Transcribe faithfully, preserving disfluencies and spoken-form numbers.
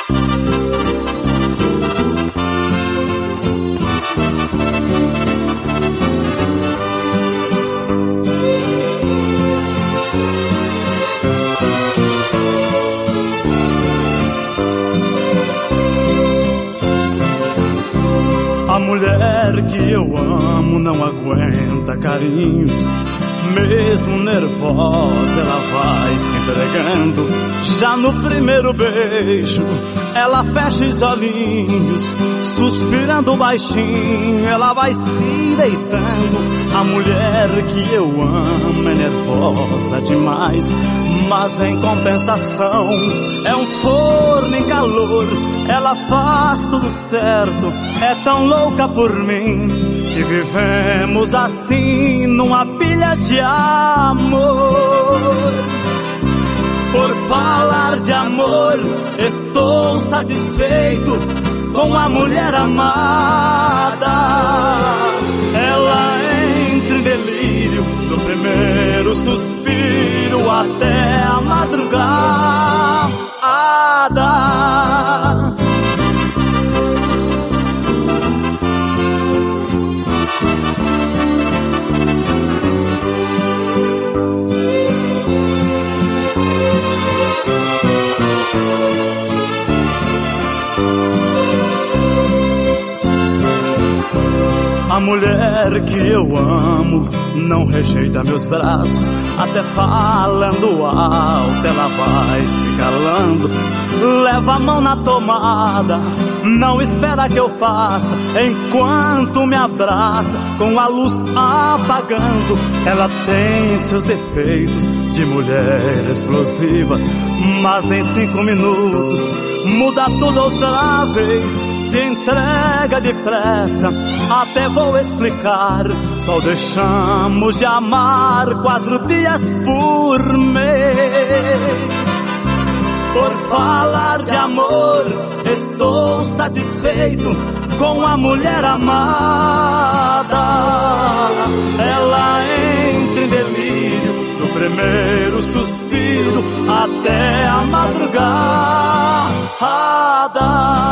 A mulher que eu amo não aguenta carinhos. Mesmo nervosa ela vai se entregando. Já no primeiro beijo ela fecha os olhinhos. Suspirando baixinho ela vai se deitando. A mulher que eu amo é nervosa demais, mas em compensação é um forno em calor. Ela faz tudo certo, é tão louca por mim, que vivemos assim numa pilha de amor. Por falar de amor, estou satisfeito com a mulher amada. Ela entra em delírio do primeiro suspiro até a madrugada. A mulher que eu amo não rejeita meus braços, até falando alto ela vai se calando. Leva a mão na tomada, não espera que eu faça, enquanto me abraça com a luz apagando. Ela tem seus defeitos de mulher explosiva, mas em cinco minutos muda tudo outra vez. Se entrega depressa, até vou explicar. Só deixamos de amar quatro dias por mês. Por falar de amor, estou satisfeito com a mulher amada. Ela entra em delírio do primeiro suspiro até a madrugada.